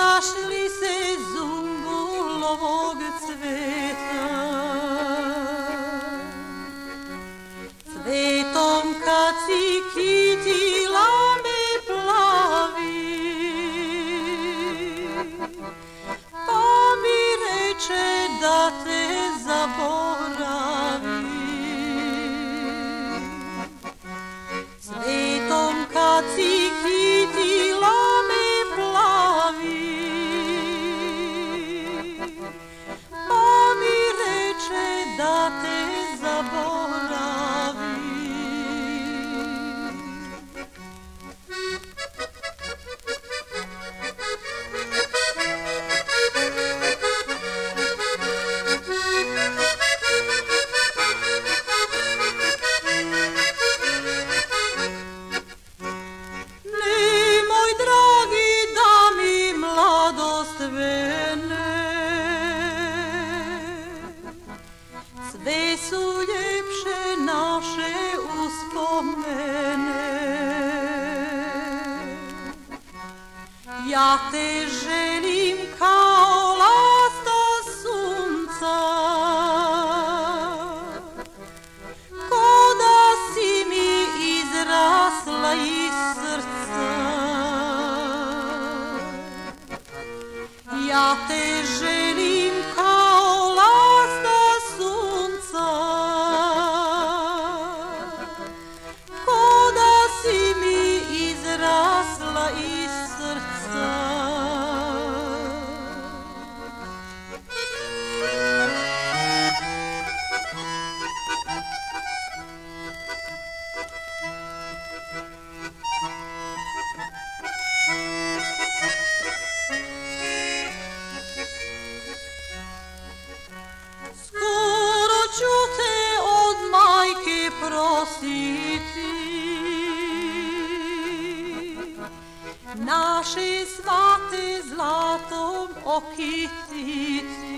Našli se zumbulovog cveta, cvetom kad si kitila me plavi, pa mi reče da te zaboravi. Cvetom kad si kitila me plavi, pa mi reče da te zaboravi. Nemoj, dragi, da mi mladost vene, sve su ljepše naše uspomene. Ja te želim kao lasta sunca, ko da si mi izrasla iz srca. Ja te želim kao lasta sunca, ko da si mi izrasla iz srca. Skoro ću te od majke prositi, naše svate zlatom okititi.